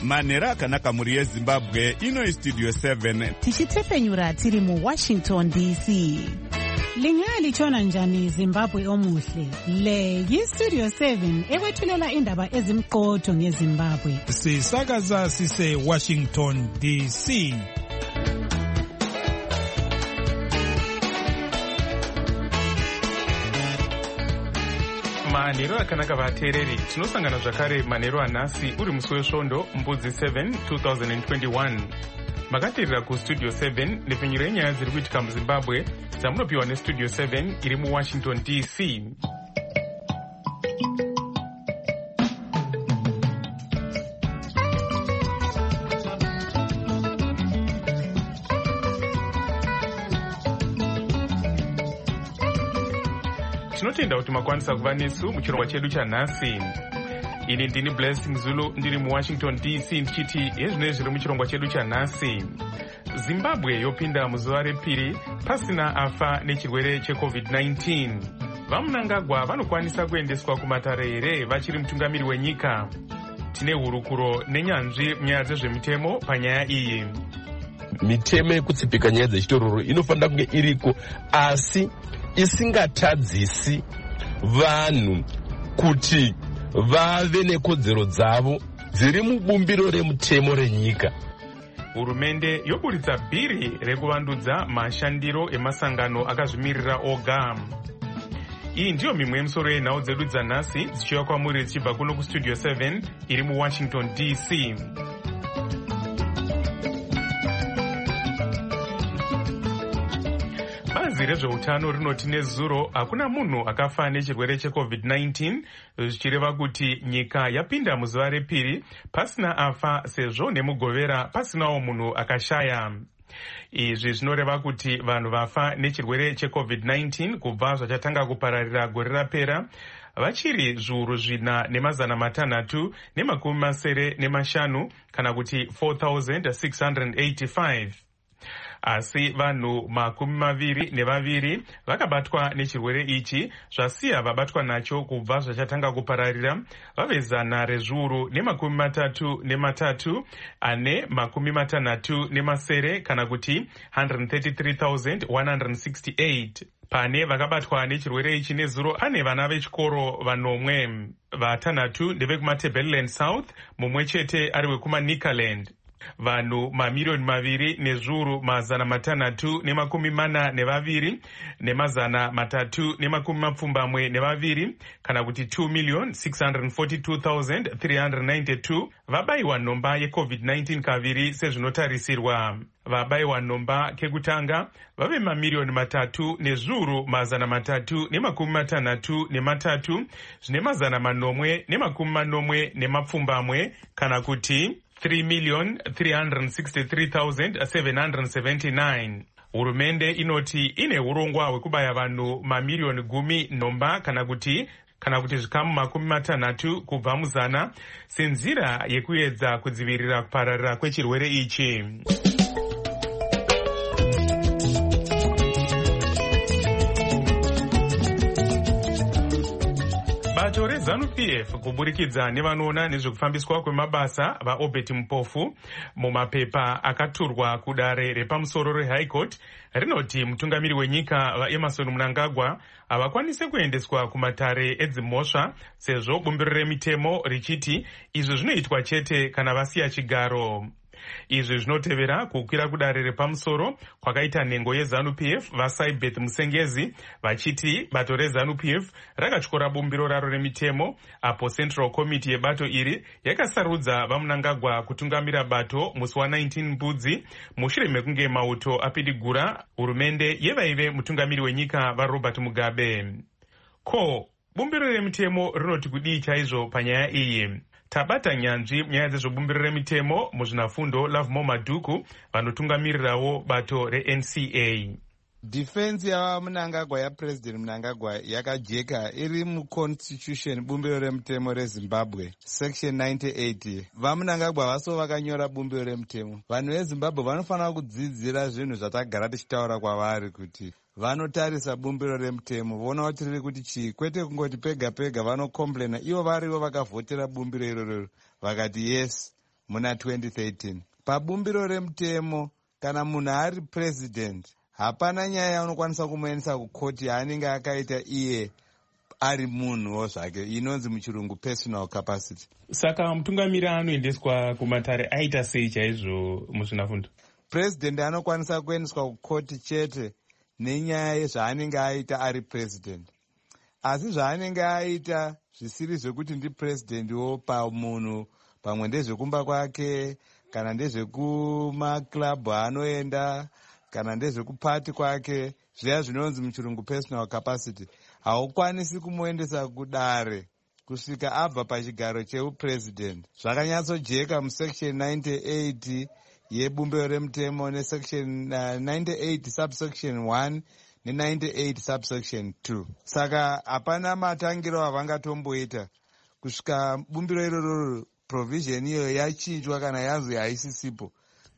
manhero akanaka mhuri yezimbabwe. Ino Studio 7 tichitefenyura tiri muWashington DC. Lingalitshona njani Zimbabwe omuhle? Le yiStudio 7 ekwethulela indaba ezimqotho ngeZimbabwe. Sisakaza sise Washington DC. Manhero akanaka vateereri, tinosangana zvakare manhero anhasi uri musi wesvondo mbudzi 7 2021. Makateerera kuStudio 7 nepfenyuro yenyaya dziri kuitika muZimbabwe dzamunopiwa neStudio 7 iri muWashington DC. Tinotenda kuti makwanisa kuva nesu muchirongwa chedu chanhasi. Ini ndini Blessing Zulu ndiri muWashington DC ndichiti hezvinoi zviri muchirongwa chedu chanhasi. Zimbabwe yopinda muzuva repiri pasina afa nechirwere cheCovid-19. Vamunangagwa vanokwanisa kuendeswa kumatare here vachiri mutungamiri wenyika? Tine hurukuro nenyanzvi munyaya dzezvemitemo panyaya iyi. Mitemo yekutsipika nyaya dzechitororo inofanira kunge iriko, asi isingatadzisi vanhu kuti vave nekodzero dzavo dziri mubumbiro remutemo renyika. Hurumende yoburitsa bhiri rekuvandudza mashandiro emasangano akazvimirira oga. Iyi ndiyo mimwe yemisoro yenhau dzedu dzanhasi dzichiuya kwamuri dzichibva kuno kuStudio 7 iri muWashington DC. Bazi rezveutano rinoti nezuro hakuna munhu akafa nechirwere cheCovid-19, zvichireva kuti nyika yapinda muzuva repiri pasina afa sezvo nemugovera pasinawo munhu akashaya. Izvi zvinoreva kuti vanhu vafa nechirwere cheCovid-19 kubva zvachatanga kupararira gore rapera vachiri zviuru 4,685 kana kuti 4,685. Asi vanhu 22 vakabatwa nechirwere ichi, zvasiya vabatwa nacho kubva zvachatanga kupararira vave 133 ane 60 kana kuti 133,168. Pane vakabatwa nechirwere ichi nezuro ane vana vechikoro 9, 6 ndevekumaTebeleland South, mumwe chete ari wekumaNicaland. Vanhu 2,642,342 ne342 kana kuti 2,642,392 vabayiwa nhomba yeCovid-19 kaviri sezvinotarisirwa. Vabayiwa nhomba kekutanga vave 3,363,363 zvine 840 kana kuti 3,363,779. Hurumende inoti ine urongwa hwekubaya vanhu 10,000,000 nhomba kana kuti zvikamu 60 kubva muzana senzira yekuedza kudzivirira kupararira kwechirwere ichi. Bato reZANU-PF kuburikidza nevanoona nezvekufambiswa kwemabasa vaObert Mupofu mumapepa akaturwa kudare repamusoro reHigh Court rinoti mutungamiri wenyika vaEmmerson Mnangagwa havakwanise kuendeswa kumatare edzimhosva sezvo bumbiro remitemo richiti izvi zvinoitwa chete kana vasiya chigaro. Izvi zvinotevera kukwira kudare repamusoro kwakaita nhengo yeZANU-PF vaSaibeth Musengezi vachiti bato reZANU-PF rakatyora bumbiro raro remitemo apo Central Committee yebato iri yakasarudza vaMnangagwa kutungamira bato musi wa19 mbudzi mushure mekunge mauto apidigura hurumende yevaive mutungamiri wenyika vaRobert Mugabe. Ko, bumbiro remitemo rinoti kudii chaizvo panyaya iyi? Tabata nyanzvi nyaya dzezvebumbiro remitemo muzvinafundo Lovemore Madhuku vanotungamirirawo bato reNCA. Defense yaMnangagwa yaPresident Mnangagwa yakajeka iri muConstitution bumbiro remutemo reZimbabwe section 98. VaMnangagwa vaso vakanyora bumbiro remutemo. Vanhu veZimbabwe vanofanira kudzidzira zvinhu zvatagara tichitaura kwavari kuti vanotarisa bumbiro remutemo voona kuti riri kuti chii, kwete kungoti pega pega vanokomplaina ivo varivo vakavhotera bumbiro iroro vakati yes muna 2013. Pabumbiro remutemo, kana munhu ari president, hapana nyaya yaunokwanisa kumuendesa kukoti yaanenge akaita iye ari munhuwo zvake, inonzi muchirungu personal capacity. Saka mutungamiri anoendeswa kumatare aita sei chaizvo muzvinafundo? President anokwanisa kuendeswa kukoti chete nenyaya yezvaanenge aita ari president, asi zvaanenge aita zvisiri zvekuti ndipresidentiwo pamunhu, pamwe ndezvekumba kwake, kana ndezvekumaklabhu anoenda, kana ndezvekupati kwake, zviya zvinonzi muchirungu personal capacity, haukwanisi kumuendesa kudare kusvika abva pachigaro cheupresident. Zvakanyatsojeka musection 98 yebumbiro remutemo nesection 98 subsection 1 ne98 subsection 2. Saka hapana matangiro avangatomboita kusvika bumbiro iroro provision iyo yachinjwa kana yanzi haisisipo.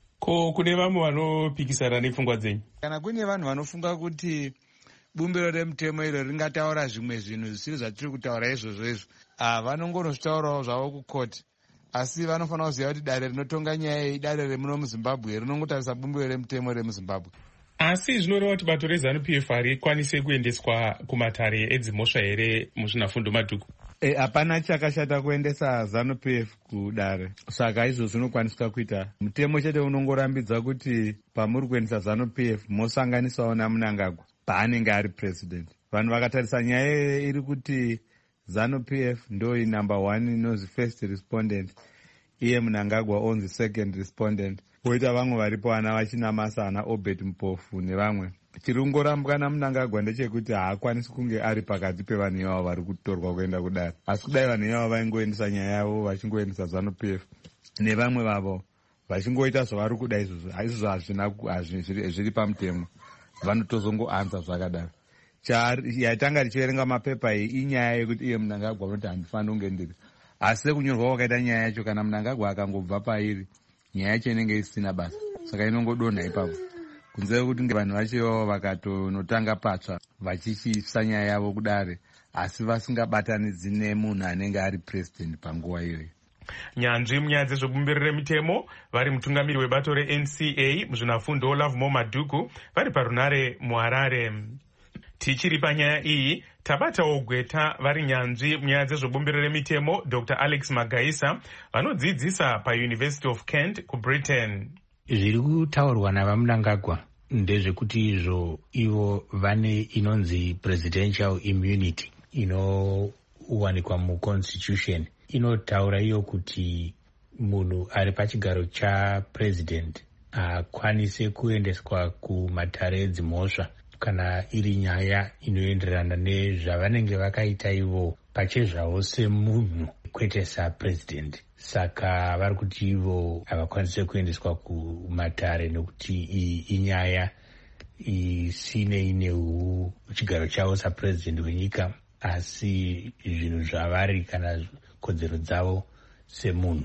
Ko kune vamwe vanopikisana nepfungwa dzenyu? Kana kune vanhu vanofunga kuti bumbiro remutemo iro ringataura zvimwe zvinhu zvisiri zvatiri kutaura izvozvo, vanongonozvitaurawo zvavo kukoti, asi vanofanira kuziva kuti dare rinotonga nyaya iyi dare remuno muzimbabwe, rinongotarisa bumbiro remutemo remuzimbabwe. Asi zvinoreva kuti bato reZANU-PF harikwanise kuendeswa kumatare edzimhosva here muzvinafundo madhuku? Hapana chakashata kuendesa ZANU-PF kudare, saka izvo zvinokwaniswa kuita. Mutemo chete unongorambidza kuti pamuri kuendesa ZANU-PF mosanganisawo naMnangagwa paanenge ari president. Vanhu vakatarisa nyaya iri kuti ZANU-PF ndo number 1 inonzi first respondent, iye Mnangagwa onzi second respondent, poita vamwe varipo vana vachinamasa ana Obed Mpofu nevamwe. Chirungorambwa naMnangagwa ndechekuti haakwanisi kunge ari pakati pevanhu ivavo vari kutorwa kuenda kudare, asi kudai vanhu ivavo vaingoendesa nyaya yavo vachingoendesa ZANU-PF nevamwe vavo vachingoita zvavari kuda izvozvo, izvozvo zviri pamutemo, vanotozongoanza zvakadaro. Yatanga richiverenga mapepa iyi inyaya yekuti iye Mnangagwa unoti handifaniri kunge ndiri, asi sekunyorwa kwakaita nyaya yacho, kana Mnangagwa akangobva pairi, nyaya yacho inenge isina basa, saka inongodonha ipapo, kunze kuti vanhu vacho vakatonotanga patsva vachichiisa nyaya yavo kudare, asi vasingabatanidzi nemunhu anenge ari president panguva iyoyo. Nyanzvi munyaya dzezvebumbiro remutemo vari mutungamiri webato reNCA muzvinafundo Lovemore Madhuku vari parunare muHarare. Tichiri panyaya iyi, tabatawo gweta vari nyanzvi munyaya dzezvebumbiro remitemo Dr. Alex Magaisa vanodzidzisa paUniversity of Kent kuBritain. Zviri kutaurwa navaMnangagwa ndezvekuti ivo vane inonzi presidential immunity inowanikwa muconstitution, inotaura iyo kuti munhu ari pachigaro chapresident akwanise kuendeswa kumatare edzimhosva kana iri nyaya inoenderana nezvavanenge vakaita ivo pachezvavo semunhu, kwete sapresident. Saka vari kuti ivo havakwanise kuendeswa kumatare nekuti iyi inyaya isine chigaro chavo sapresident wenyika, asi zvinhu zvavari kana kodzero dzavo semunhu.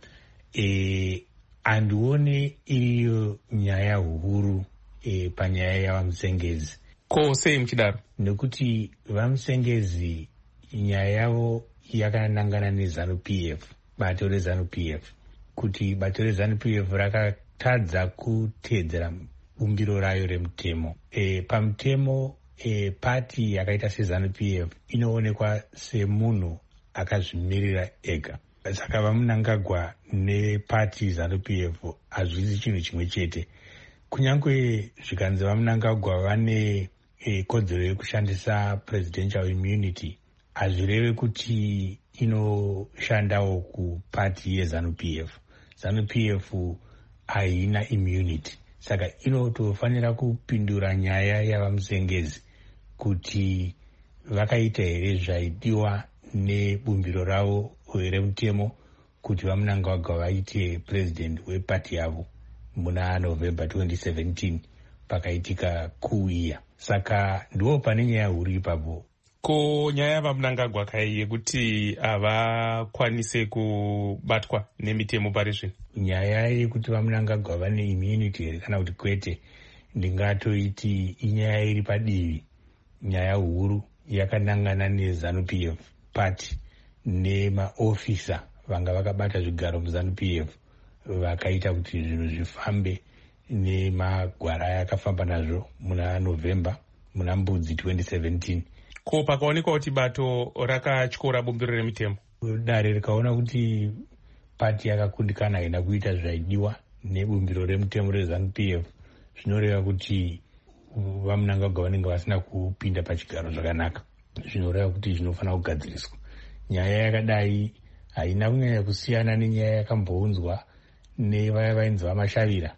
Handione iriyo nyaya huru panyaya yavamusengezi. Ko sei muchidaro? Nekuti vamusengezi nyaya yavo yakanangana neZANU-PF, bato reZANU-PF, kuti bato reZANU-PF rakatadza kuteedzera bumbiro rayo remutemo. Pamutemo pati yakaita seZANU-PF inoonekwa semunhu akazvimirira ega, saka vaMnangagwa nepati ZANU-PF hazvisi chinhu chimwe chete. Kunyange zvikanzi vaMnangagwa vane kodzero yekushandisa presidential immunity, hazvireve kuti inoshandawo kupati yeZANU-PF. ZANU-PF haina immunity, saka inotofanira kupindura nyaya yavamusengezi kuti vakaita here zvaidiwa nebumbiro ravo remutemo kuti vaMnangagwa vaite president wepati yavo muna November 2017 pakaitika coup iya. Saka ndiwo pane nyaya huru ipapo. Ko nyaya yavaMnangagwa kai yekuti havakwanise kubatwa nemitemo pari zvino? Nyaya yekuti vaMnangagwa vane immunity here kana kuti kwete, ndingatoiti inyaya iri padivi. Nyaya huru yakanangana neZANU-PF pati nemaofisa vanga vakabata zvigaro muZANU-PF vakaita kuti zvinhu zvifambe nemagwara akafamba nazvo muna November muna Mbudzi 2017. Ko pakaonekwa kuti bato rakatyora bumbiro remitemo, dare rikaona kuti pati yakakundikana haina kuita zvaidiwa nebumbiro remutemo reZANU-PF, zvinoreva kuti vaMnangagwa vanenge vasina kupinda pachigaro zvakanaka, zvinoreva kuti zvinofanira kugadziriswa. Nyaya yakadai haina kunyanya kusiyana nenyaya yakambounzwa nevaya vainzi vaMashavira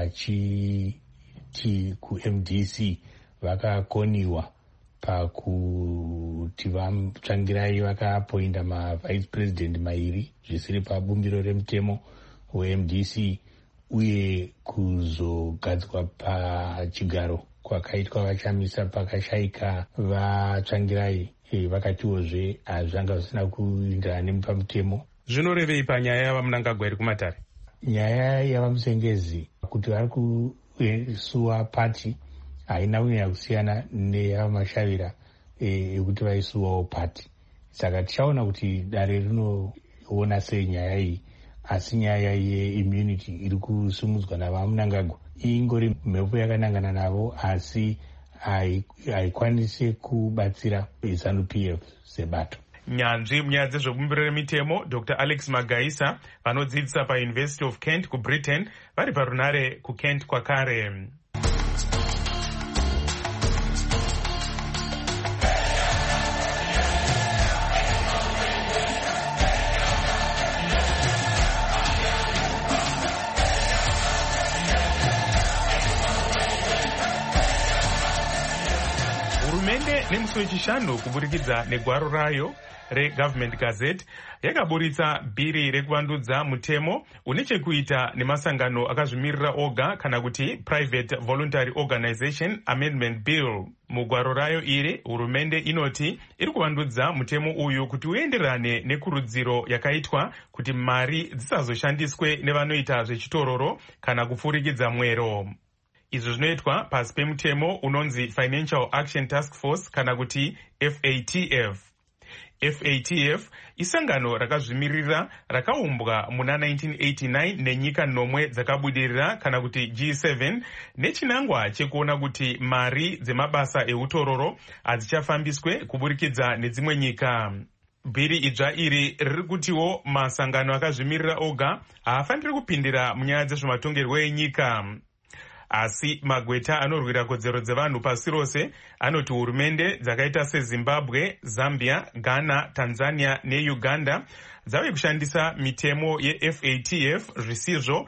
vachiti kuMDC vakakoniwa pakuti vatsvangirai vakapoinda mavice president mairi zvisiri pabumbiro remutemo weMDC, uye kuzogadzwa pachigaro kwakaitwa vachamisa pakashayika vatsvangirai vakatiwozve zvanga zvisina kuindirana nepamutemo. Zvinorevei panyaya yavaMnangagwa iri kumatare? Nyaya yavaMusengezi kuti vari kusuwa pati haina kunyanya kusiyana neyavaMashavira yekuti vaisuwawo pati. Saka tichaona kuti dare rinoona sei nyaya iyi, asi nyaya yeimmunity iri kusumudzwa navaMnangagwa ingori mhepo yakanangana navo, asi haikwanisi kubatsira ZANU-PF sebato. Nyanzvi munyaya dzezvebumbiro remitemo Dr. Alex Magaisa vanodzidzisa paUniversity of Kent kuBritain vari parunare kuKent kwakare. Hurumende nemusi wechishanu kuburikidza negwaro rayo reGovernment Gazette yakaburitsa bhiri rekuvandudza mutemo une chekuita nemasangano akazvimirira oga kana kuti Private Voluntary Organization Amendment Bill. Mugwaro rayo iri hurumende inoti iri kuvandudza mutemo uyu kuti uenderane nekurudziro yakaitwa kuti mari dzisazoshandiswe nevanoita zvechitororo kana kupfurikidza mwero. Izvo zvinoitwa pasi pemutemo unonzi Financial Action Task Force kana kuti FATF. FATF isangano rakazvimirira rakaumbwa muna 1989 nenyika nomwe dzakabudirira kana kuti G7 nechinangwa chekuona kuti mari dzemabasa eutororo hadzichafambiswe kuburikidza nedzimwe nyika. Bhiri idzva iri riri kutiwo masangano akazvimirira oga haafaniri kupindira munyaya dzezvematongerwo enyika. Asi magweta anorwira kodzero dzevanhu pasi rose anoti hurumende dzakaita seZimbabwe, Zambia, Ghana, Tanzania neUganda dzave kushandisa mitemo yeFATF zvisizvo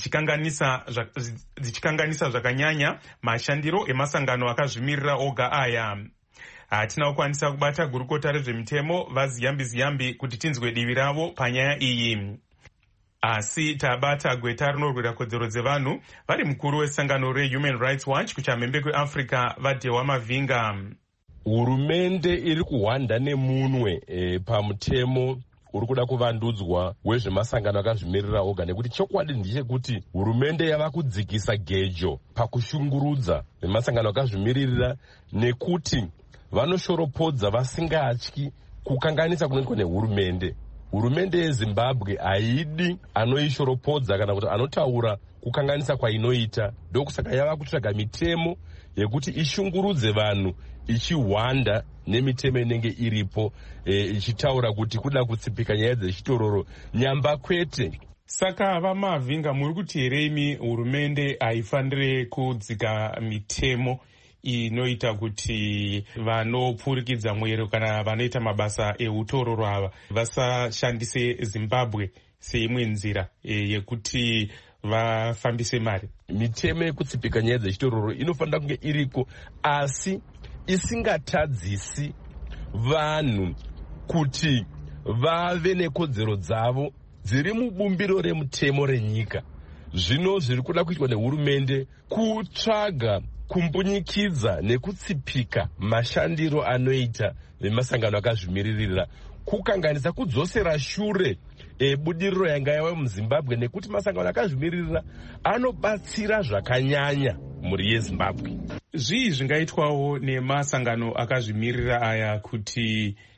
dzichikanganisa zvakanyanya mashandiro emasangano akazvimirira oga aya. Hatina kukwanisa kubata gurukota rezvemitemo vaZiyambi kuti tinzwe divi ravo panyaya iyi. Asi tabata gweta rinorwira kodzero dzevanhu vari mukuru wesangano reHuman Rights Watch kuchamhembe kweAfrica vaDhewa Mavinga. Hurumende iri kuhwanda nemunwe pamutemo uri kuda kuvandudzwa wezvemasangano akazvimirira oga, nekuti chokwadi ndechekuti hurumende yava kudzikisa gejo pakushungurudza vemasangano akazvimiririra, nekuti vanoshoropodza vasingatyi kukanganisa kunoitwa nehurumende. Hurumende yeZimbabwe haidi anoishoropodza kana kuti anotaura kukanganisa kwainoita. Ndokusaka yava kutsvaga mitemo yekuti ishungurudze vanhu ichihwanda nemitemo inenge iripo ichitaura kuti kuda kutsipika nyaya dzechitororo nyamba kwete. Saka vaMavinga muri kuti here imi hurumende haifanire kudzika mitemo inoita kuti vanopfurikidza mwero kana vanoita mabasa eutororo ava vasashandise Zimbabwe seimwe nzira yekuti vafambise mari? Mitemo yekutsipika nyaya dzechitororo inofanira kunge iriko, asi isingatadzisi vanhu kuti vave nekodzero dzavo dziri mubumbiro remutemo renyika. Zvino zviri kuda kuitwa nehurumende kutsvaga kumbunyikidza nekutsipika mashandiro anoita vemasangano akazvimiririra, kukanganisa kudzosera shure budiriro yanga yava muZimbabwe, nekuti masangano akazvimiririra anobatsira zvakanyanya mhuri yeZimbabwe. Zvii zvingaitwawo nemasangano akazvimirira aya kuti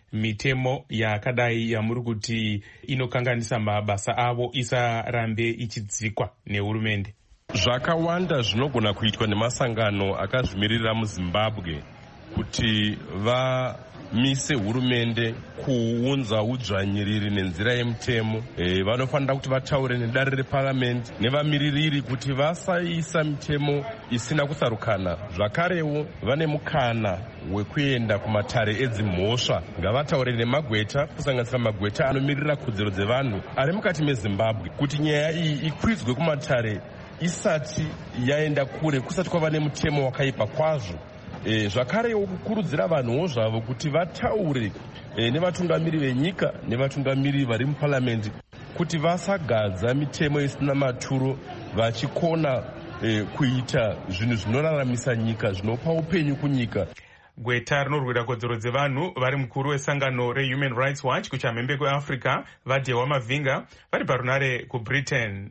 mitemo yakadai yamuri kuti inokanganisa mabasa avo isarambe ichidzikwa nehurumende? Zvakawanda zvinogona kuitwa nemasangano akazvimirira muZimbabwe kuti vamise hurumende kuunza udzvanyiriri nenzira yemutemo. Vanofanira kuti vataure nedare reparamende nevamiririri kuti vasaisa mitemo isina kusarukana. Zvakarewo vane mukana wekuenda kumatare edzimhosva. Ngavataure nemagweta, kusanganisira magweta anomirira kodzero dzevanhu ari mukati meZimbabwe, kuti nyaya iyi ikwidzwe kumatare isati yaenda kure, kusati kwava nemutemo wakaipa kwazvo. Zvakarewo kukurudzira vanhuwo zvavo kuti vataure nevatungamiri venyika nevatungamiri vari muparamendi kuti vasagadza mitemo isina maturo, vachikona kuita zvinhu zvinoraramisa nyika, zvinopa upenyu kunyika. Gweta rinorwira kodzero dzevanhu vari mukuru wesangano reHuman Rights Watch kuchamhembe kweAfrica vaDhewa Mavhinga vari parunare kuBritain.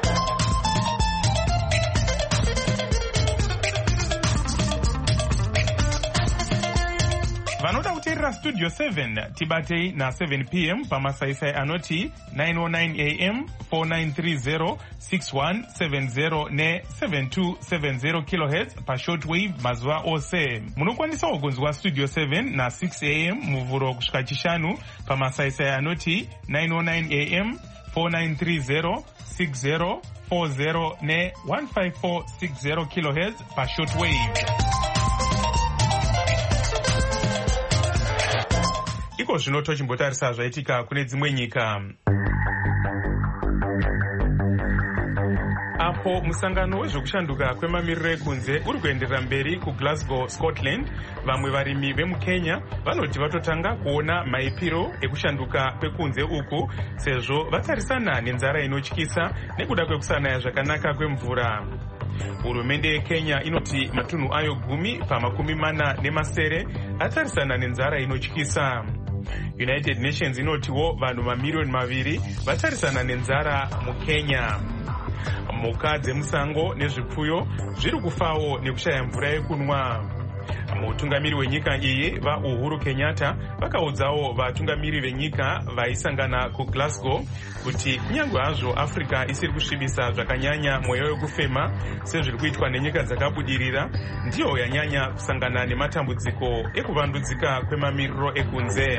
Vanoda kuteerera Studio 7 tibatei na7 p.m. pamasaisai anoti 909 am 4930 6170 ne7270 kHz pashortwave mazuva ose. Munokwanisawo kunzwa Studio 7 na6 am muvhuro kusvika chishanu pamasaisai anoti 909 am 4930 6040 ne15460 kHz pashortwave. Iko zvino tochimbotarisa zvaitika kune dzimwe nyika. Apo musangano wezvekushanduka kwemamiriro ekunze uri kuenderera mberi kuGlasgow, Scotland, vamwe varimi vemuKenya vanoti vatotanga kuona maipiro ekushanduka kwekunze uku sezvo vatarisana nenzara inotyisa nekuda kwekusanaya zvakanaka kwemvura. Hurumende yeKenya inoti matunhu ayo 10 atarisana nenzara inotyisa. United Nations inotiwo vanhu mamiliyoni 2 vatarisana nenzara muKenya. Mhuka dzemusango nezvipfuyo zviri kufawo nekushaya mvura yekunwa. Mutungamiri wenyika iyi vaUhuru Kenyatta vakaudzawo vatungamiri venyika vaisangana kuGlasgow kuti kunyange hazvo Africa isiri kusvibisa zvakanyanya mweya wekufema sezviri kuitwa nenyika dzakabudirira, ndiyo yanyanya kusangana nematambudziko ekuvandudzika kwemamiriro ekunze.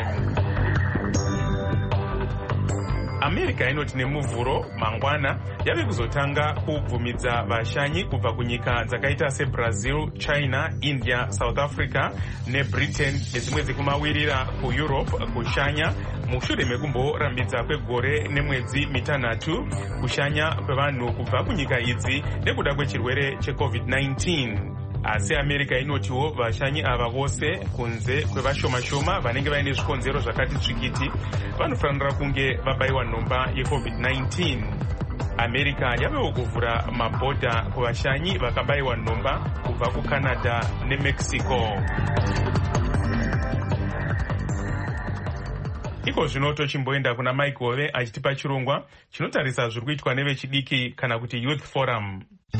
America inoti nemuvhuro mangwana yave kuzotanga kubvumidza vashanyi kubva kunyika dzakaita seBrazil, China, India, South Africa neBritain nedzimwe dzekumawirira kuEurope kushanya mushure mekumborambidza kwegore nemwedzi 3 kushanya kwevanhu kubva kunyika idzi nekuda kwechirwere cheCovid-19. Asi America inotiwo vashanyi ava vose kunze kwevashoma-shoma vanenge vaine zvikonzero zvakati tsvikiti vanofanira kunge vabaiwa nhomba yeCovid-19. America yavewo kuvhura mabhodha kuvashanyi vakabayiwa nhomba kubva kuCanada neMexico. Iko zvino tochimboenda kuna Mike Hove achitipa chirongwa chinotarisa zviri kuitwa nevechidiki kana kuti Youth Forum.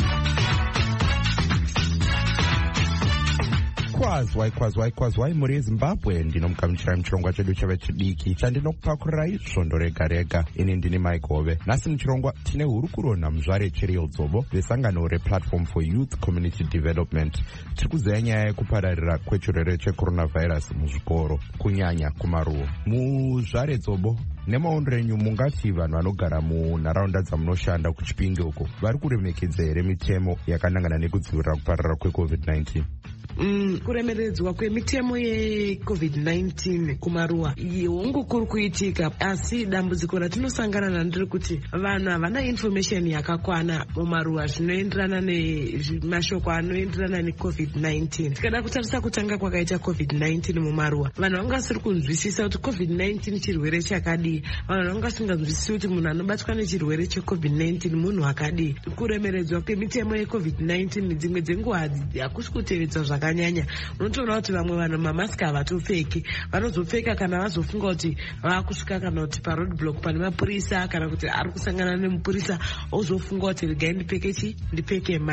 Kwazwai muri Zimbabwe, ndinomukamuchirai muchirongwa chedu chevechidiki chandinokupakurai svondo rega rega. Ini ndini Mike Hove. Nhasi muchirongwa tine hurukuro naMuzvare Chiriel Dzobo vesangano rePlatform for Youth Community Development. Tiri kuzeya nyaya yekupararira kwechirwere cheCoronavirus muzvikoro kunyanya kumaruwa. Muzvare Dzobo, nemaondero enyu mungati vanhu vanogara munharaunda dzamunoshanda kuChipinge uko vari kuremekedza here mitemo yakanangana nekudzivirira kupararira kweCovid-19? Kuremeredzwa kwemitemo yeCovid-19 kumaruwa hongu kuri kuitika, asi dambudziko ratinosangana naro kuti vanhu havana information yakakwana mumaruwa zvinoenderana nemashoko anoenderana neCovid-19. Tikada kutarisa kutanga kwakaita COVID-19 mumaruwa, vanhu vangasiri kunzwisisa kuti COVID-19 chirwere chakadii, vanhu vangasinganzwisisi kuti munhu anobatwa nechirwere cheCovid-19 munhu akadii. Kuremeredzwa kwemitemo yeCovid-19 dzimwe dzenguva hakusi kutevedzwa zvakanyanya. Unotoona kuti vamwe vanhu mamasiki havatopfeki, vanozopfeka kana vazofunga kuti vakusvika kana kuti paroadblock pane mapurisa kana kuti ari kusangana nemupurisa ozofunga kuti regai ndipeke mask.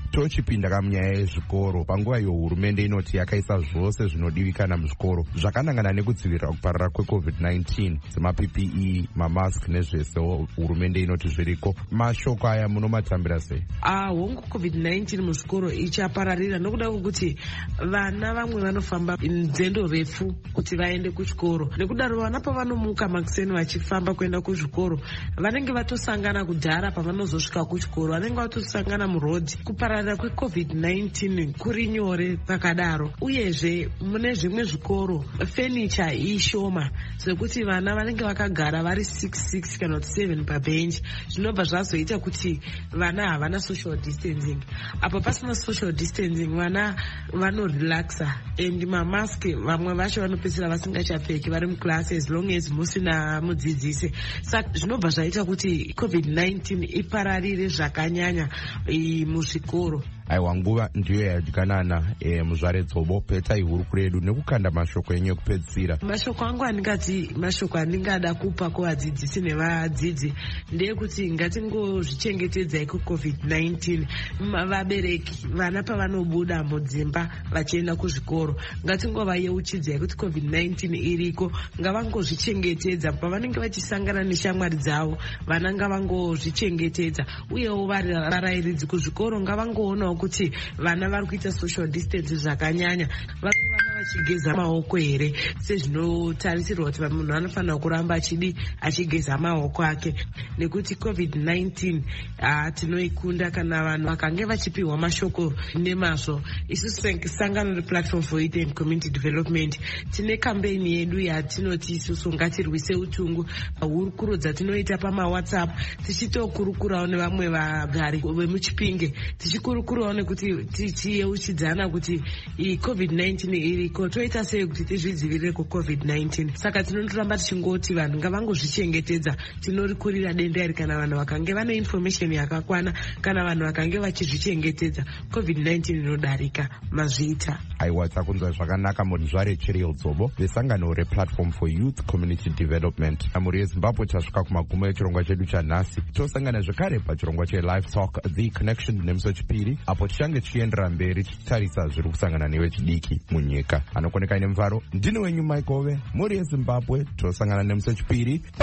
tochipinda kamunyaya yezvikoro, panguva iyo hurumende inoti yakaisa zvose zvinodivikana muzvikoro zvakanangana nekudzivirira kuparara kweCovid-19 semaPPE, mamask nezvese hurumende inoti zviriko. Mashoko aya munomatambira sei? Hongu COVID-19 muzvikoro ichapararira nokuda kwokuti vana vamwe vanofamba nzendo refu kuti vaende kuchikoro, nekudaro vana pavanomuka makuseni vachifamba kuenda kuzvikoro vanenge vatosangana kudhara pavanozosvika kuchikoro, vanenge vatosangana murodhi. Kupararira kweCovid-19 kuri nyore pakadaro, uyezve mune zvimwe zvikoro fenicha ishoma zvekuti vana vanenge vakagara vari 6 kana 7 pabhenji, zvinobva zvazoita kuti vana havana social distancing. Apo pasina social distancing vana vanorelaxa and mamask vamwe vacho vanopedzisira vasingachapfeki vari muklasi as long as musina mudzidzisi. Saka zvinobva zvaita kuti COVID-19 ipararire zvakanyanya muzvikoro. Aiwa, nguva ndiyo yadyanana muzvare Dzobo, petai hurukuro yedu nekukanda mashoko enyu ekupedzisira. Mashoko angu andingati mashoko andingada kupa kuvadzidzisi nevadzidzi ndeyekuti ngatingozvichengetedzai kuCovid-19. Vabereki vana pavanobuda mudzimba vachienda kuzvikoro ngatingovayeuchidzai kuti COVID-19 iriko, ngavangozvichengetedza pavanenge vachisangana neshamwari dzavo. Vana ngavangozvichengetedza, uyewo varairidzi kuzvikoro ngavangoonawo kuti vana vari kuita social distance zvakanyanya, vana vachigeza maoko here sezvinotarisirwa kuti munhu anofanira kuramba achigeza maoko ake, nekuti COVID-19 tinoikunda kana vanhu vakange vachipiwa mashoko nemazvo. Isusu sangano replatform for youth and community development tine kambeni yedu yatinoti isusu ngatirwise utungu, hurukuro dzatinoita pamawhatsapp tichitokurukurawo nevamwe vagari vemuchipinge, tichikurukurawo nekuti tichiyeuchidzana kuti COVID-19 iriko, toita sei kuti tizvidzivirire kuCovid-19. Saka tinondoramba tichingoti vanhu ngavangozvichengetedza. Tinorikurira denda iri kana vanhu vakange vane information yakakwana, kana vanhu vakange vachizvichengetedza COVID-19 inodarika mazviita. Aiwa, takunzwa zvakanaka Muzvare Chiriel Dzobo vesangano replatform for youth community development. Amuri yeZimbabwe tasvika kumagumo echirongwa chedu chanhasi. Tosangana zvekare pachirongwa cheLive Talk The Connection nemusi wechipiri, apo tichange tichiendera mberi tichitarisa zviri kusangana nevechidiki munyika. Anokoneka ine Mvaro, ndini wenyu Mike Ove, muri yeZimbabwe. Tosangana nemusi wechipiri. Bye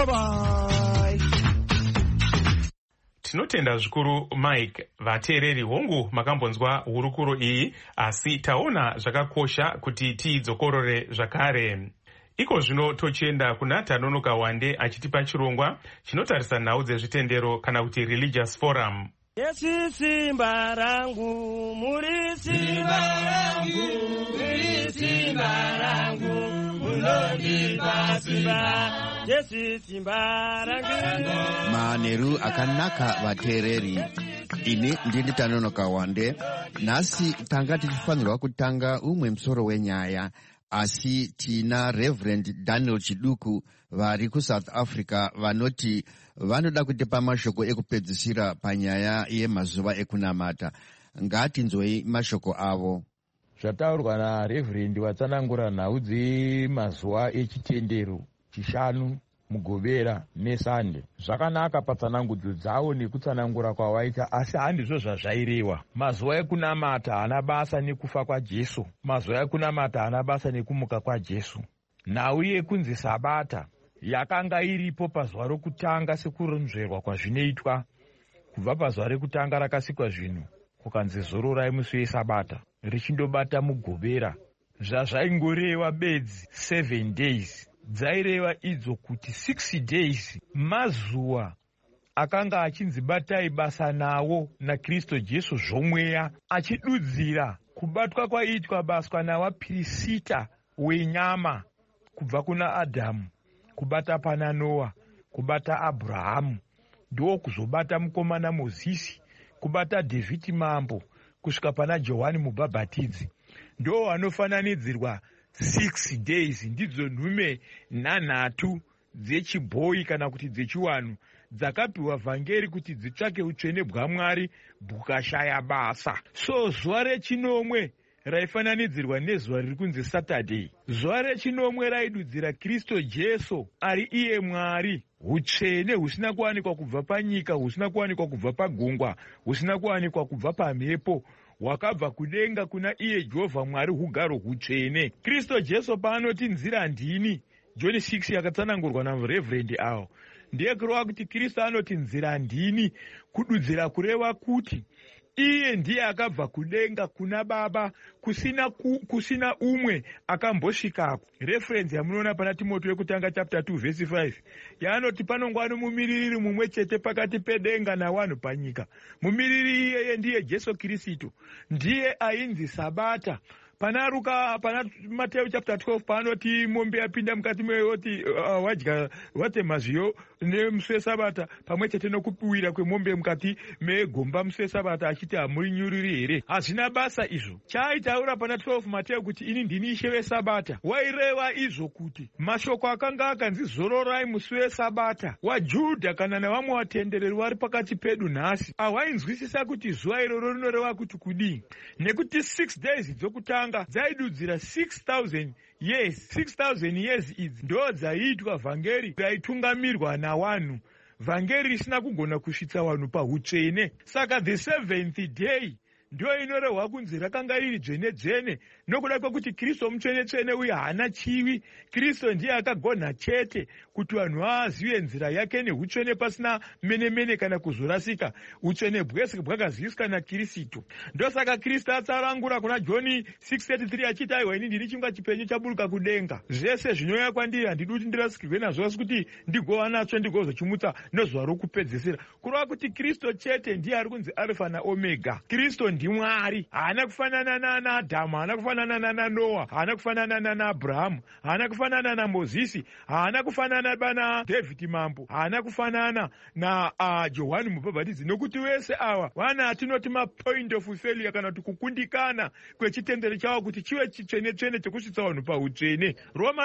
bye. Tinotenda zvikuru Mike. Vateereri hongu makambonzwa hurukuro iyi, asi taona zvakakosha kuti tidzokorore zvakare. Iko zvino tochienda kuna Tanonoka Wande achitipa chirongwa chinotarisa nhau dzezvitendero kana kuti religious forum. Yesu simba rangu, muri simba rangu, muri simba rangu, munondipa simba. Yesu simba rangu. Maneru akanaka vateereri. Ini ndini Tanonoka Wande. Nasi tanga tichifanirwa kutanga umwe musoro wenyaya, asi tina Reverend Daniel Chiduku vari kuSouth Africa vanoti vanoda kutipa mashoko ekupedzisira panyaya yemazuva ekunamata. Ngatinzwei mashoko avo. Zvataurwa naReverend watsanangura nhau dzemazuva echitendero chishanu Mugobera neSande zvakanaka patsanangudzo dzavo nekutsanangura kwawaita, asi handizvo zvazvairewa. Mazuva ekunamata hana basa nekufa kwaJesu, mazuva ekunamata hana basa nekumuka kwaJesu. Nhau yekunzi Sabata yakanga iripo pazuva rokutanga sekurondedzerwa kwazvinoitwa. Kubva pazuva rekutanga rakasikwa zvinhu kukanzi zororai musi weSabata richindobata Mugobera. Zvazvaingoreva bedzi 7 days. Dzaireva idzo kuti 6 days mazuva akanga achinzi batai basa nawo naKristu Jesu zvomweya, achidudzira kubatwa kwaitwa baswa nawaPirisita wenyama kubva kuna Adhamu kubata pana Noa, kubata Abrahamu, ndo kuzobata mukomana Mozisi, kubata Dhavhidi mambo, kusvika pana Johani mubhabhatidzi. Ndo wanofananidzirwa 6 days. Ndidzo nhume 8 dzechibhoyi kana kuti dzechiwanhu dzakapiwa vhangeri kuti dzitsvake utsvene bwaMwari bukashaya basa. So zuva rechinomwe raifananidzirwa nezuva riri kunzi Saturday. Zuva rechinomwe raidudzira Kristu Jesu ari iye Mwari, utsvene husina kuwanikwa kubva panyika, husina kuwanikwa kubva pagungwa, husina kuwanikwa kubva pamhepo, hwakabva kudenga kuna iye Jehovha Mwari, hugaro hutsvene. Kristu Jesu paanoti nzira ndini, John 6 yakatsanangurwa naReverend awo, ndiye kureva kuti Kristu anoti nzira ndini, kududzira kureva kuti iye ndiye akabva kudenga kuna Baba, kusina umwe akambosvikako. Reference yamunoona pana Timotheo yekutanga chapter 2 verse 5 yaanoti panongwa nomumiriri mumwe chete pakati pedenga navanhu panyika. Mumiriri iyeye ndiye Jesu Kristu, ndiye ainzi Sabata. Pana Mateo chapter 12 panoti mombe yapinda mukati meyoti wadya watema zviyo nemusi weSabata pamwe chete nokupiwira kwemombe mukati megomba musi weSabata achiti hamuri nyuriri here. Hazvina basa izvo. Chaitaura pana 12 Mateo kuti ini ndini Ishe weSabata. Waireva izvo kuti mashoko akanga akanzi zororai musi weSabata waJudha kana nevamwe vatendereri vari pakati pedu nhasi hawainzwisisa kuti zuva iroro rinoreva kuti kudii, nekuti 6 days dzokutanga dzaidudzira 6,000 years. 6,000 years idzi ndo dzaiitwa vhangeri raitungamirwa navanhu, vhangeri risina kugona kusvitsa vanhu pahutsvene. Saka the 7th day ndio inorehwa kunzi rakanga riri dzvene-dzvene, nokuda kwekuti Kristu mutsvene-tsvene uye haana chivi. Kristu ndiye akagona chete kuti vanhu vazive nzira yake nehutsvene pasina mene-mene kana kuzorasika. Utsvene bwese bwakaziviswa naKristu. Ndosaka Kristu atsanangura kuna John 6:33 achiti aiwa ini ndiri chingwa chipenyu chaburuka kudenga. Zvese zvinouya kwandiri handidi kuti ndirasikirwe nazvo, asi kuti ndigova natsvo ndigozochimutsa nezuva rokupedzisira. Kureva kuti Kristu chete ndiye ari kunzi Alpha naOmega. Kristu ndiMwari, haana kufanana naAdhamu, haana kufanana naNoa, haana kufanana naAbhurahamu, haana kufanana naMozisi, haana kufanana bana David mambo, haana kufanana na Johani mubhabhatidzi, nokuti vese ava vana atinoti mapoint of failure kana kuti kukundikana kwechitendero chavo kuti chive chitsvene-tsvene chekusvitsa vanhu pautsvene. Roma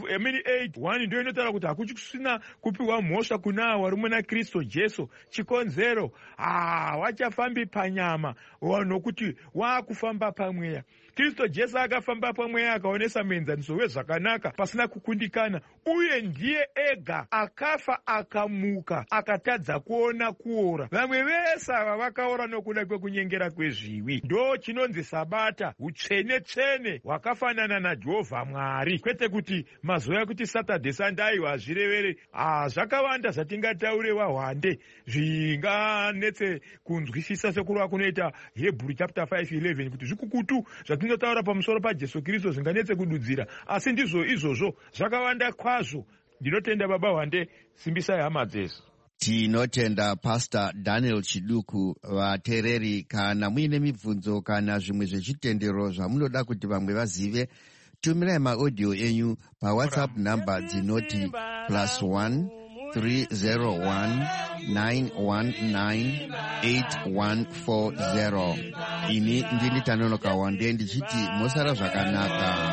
12:8 ndio inotaura kuti hakuchisina kupiwa mhosva kuna avo vari muna Kristu Jesu. Chikonzero wachafambi panyama, nokuti waakufamba pamweya. Kristu Jesu akafamba pamweya akaonesa muenzaniso wezvakanaka pasina kukundikana, uye ndiye ega akafa akamuka akatadza kuona kuora. Vamwe vese ava vakaora nokuda kwekunyengera kwezviwi. Ndo chinonzi Sabata, utsvene-tsvene hwakafanana naJehovha Mwari, kwete kuti mazuva ekuti Saturday Sunday hazvirevere. Zvakawanda zvatingataure wahwande zvinganetse kunzwisisa sekureva kunoita Hebrew chapter 5:11 kuti zvikukutu zvatinotaura pamusoro paJesu Kristu zvinganetse kududzira, asi ndizvo izvozvo zvakawanda kwazvo. Ndinotenda baba Hwande, simbisai hama dzesu. Tinotenda Pastor Daniel Chiduku. Vateereri, kana muine mibvunzo kana zvimwe zvechitendero zvamunoda kuti vamwe vazive, tumirai maaudio enyu paWhatsApp namba dzinoti +1 301 919 8140. Ini ndini Tanonoka Wande ndichiti mosara zvakanaka.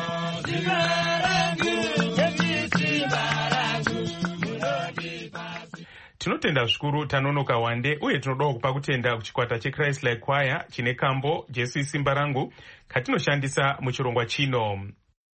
Tinotenda zvikuru Tanonoka Wande, uye tinodawo kupa kutenda kuchikwata cheChrist Like Choir chine kambo Jesu Simba Rangu katinoshandisa muchirongwa chino.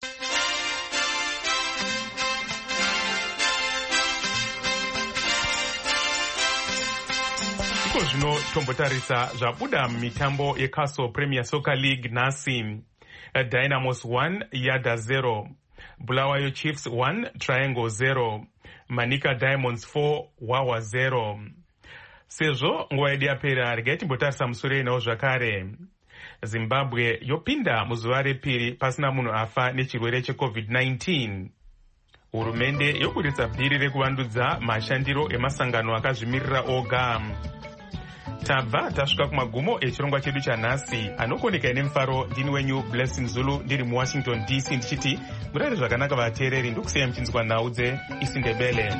Iko zvino tombotarisa zvabuda mitambo yeCastle Premier Soccer League nhasi. Dynamos 1 Yada 0, Bulawayo Chiefs 1 Triangle 0, Manika Diamonds 4 Wawa 0. Sezvo nguva yedu yapera, regai timbotarisa musoro enawo zvakare. Zimbabwe yopinda muzuva repiri pasina munhu afa nechirwere cheCovid-19. Hurumende yoburitsa bhiri rekuvandudza mashandiro emasangano akazvimirira oga. Tabva tasvika kumagumo echirongwa chedu chanhasi. Anokoneka nemufaro, ndini wenyu Blessing Zulu ndiri muWashington DC ndichiti murare zvakanaka vateereri, ndokuseya muchinzwa nhau dzeIsindebele.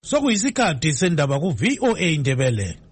sokuyisikhathi sendaba ku VOA Ndebele.